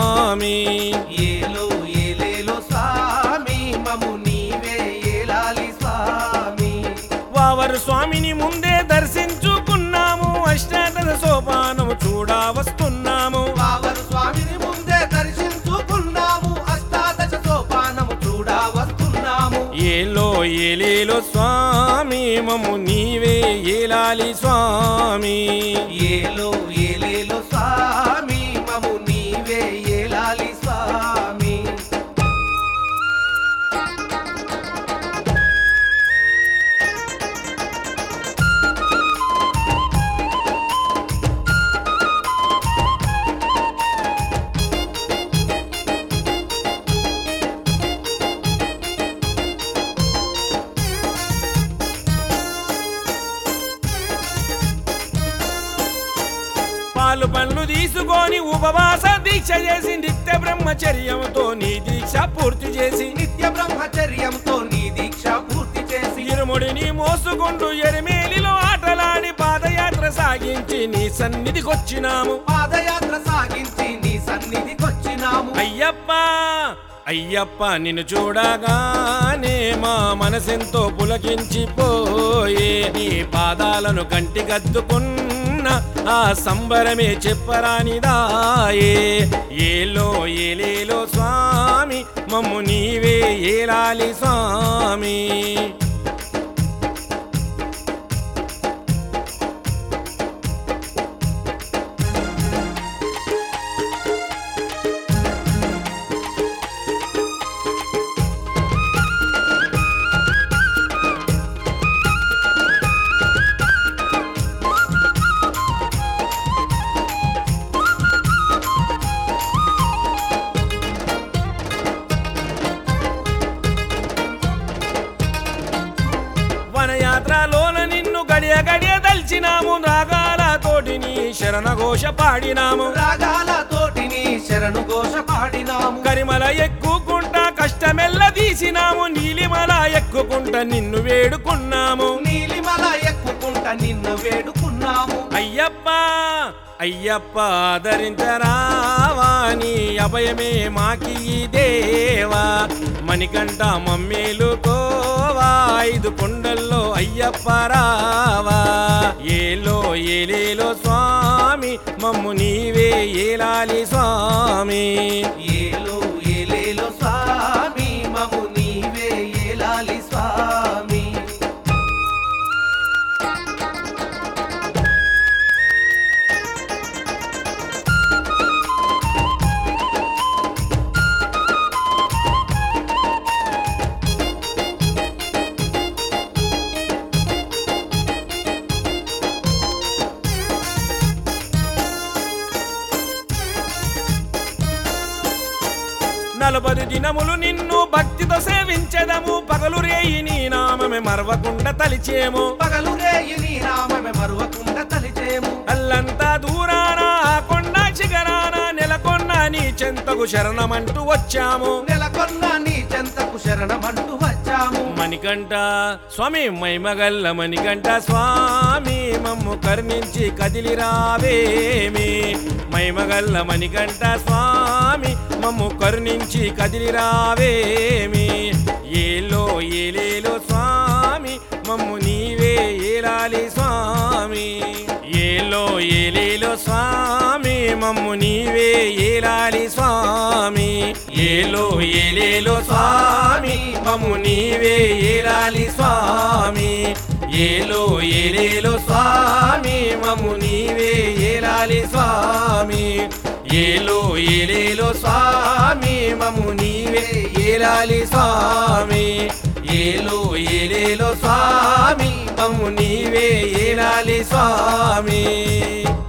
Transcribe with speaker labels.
Speaker 1: స్వామి
Speaker 2: ఏలో ఏలేలో స్వామి మము నీవే ఏలాలి స్వామి
Speaker 1: వావరు స్వామిని ముందే దర్శించుకున్నాము అష్టాదశ సోపానము చూడా వస్తున్నాము
Speaker 2: వావరు స్వామిని ముందే దర్శించుకున్నాము అష్టాదశ సోపానము చూడా వస్తున్నాము
Speaker 1: ఏలో ఏలేలో స్వామి మమ్ము నీవే ఏలాలి స్వామి
Speaker 2: ఏలో ఏలేలో స్వామి మము నీవే ఏలాలి స్వామి
Speaker 1: పాలు పండ్లు తీసుకొని ఉపవాస దీక్ష చేసి నిత్య బ్రహ్మచర్యంతో నీ దీక్ష పూర్తి చేసి
Speaker 2: నిత్య బ్రహ్మచర్యంతో నీ దీక్ష పూర్తి చేసి
Speaker 1: ఇరుముడిని మోసుకుంటూ ఎరిమేలిలో ఆటలాడి పాదయాత్ర సాగించి నీ సన్నిధికొచ్చినాము
Speaker 2: పాదయాత్ర సాగించి నీ సన్నిధికొచ్చినాము
Speaker 1: అయ్యప్ప అయ్యప్ప నిన్ను చూడగానే మా మనసెంతో పులకించిపోయే నీ పాదాలను కంటికద్దుకున్న ఆ సంబరమే చెప్పరానిదాయే ఏలో ఏలేలో స్వామి మమ్ము నీవే ఏలాలి స్వామి వనయాత్రలోన నిన్ను గడియ గడియ దల్చినాము రాగాలతోటి నీ శరణఘోష పాడినాము
Speaker 2: రాగాలతోటి నీ శరణు ఘోష పాడినాము
Speaker 1: కరిమల ఎక్కుకుంటా కష్టమెల్ల తీసినాము నీలిమల ఎక్కుకుంటా నిన్ను వేడుకున్నాము
Speaker 2: నీలిమల ఎక్కుకుంటా నిన్ను వేడుకున్నాము
Speaker 1: అయ్యప్ప అయ్యప్ప ఆదరించరావా నీ అభయమే మాకి దేవా మణికంఠ మమ్మేలుకోవా ఐదు కొండల్లో అయ్యప్ప రావా ఏలో ఏలేలో స్వామి మమ్ము నీవే ఏలాలి స్వామి
Speaker 2: ఏలో ఏలేలో స్వామి మము నీవే ఏలాలి స్వామి
Speaker 1: నలభై దినములు నిన్ను భక్తితో సేవించెదము పగలు రేయి నీ నామమే మరవకుండా తలిచేము
Speaker 2: పగలు రేయి నీ నామమే మరువకుండా తలిచేము
Speaker 1: అల్లంతా దూరాన ఆ కొండ శిఖరాన నెలకొన్న నీ చెంతకు శరణమంటూ వచ్చాము
Speaker 2: నెలకొన్న నీ చెంతకు శరణమంటూ వచ్చాము
Speaker 1: మణికంఠ స్వామి మైమగల్ల మణికంఠ స్వామి మమ్ము కర్ణించి కదిలిరావేమి మైమగల్ల మణికంఠ స్వామి మమ్ము కరుణించి కదిలిరావేమి ఏలో ఏలేలో స్వామి మమ్ము నీవే ఏలాలి స్వామి ఏలో ఏలేలో స్వామి మమ్ము నీవే ఏలాలి స్వామి ఏలో ఏలేలో స్వామి మమ్ము నీవే ఏలాలి స్వామి ఏలో ఏలేలో స్వామి మమ్ము నీవే ఏలాలి స్వామి ఏలో ఏలేలో స్వామి మమ్ము నీవే ఏలాలి స్వామి ఏలో ఏలేలో స్వామి మమ్ము నీవే ఏలాలి స్వామి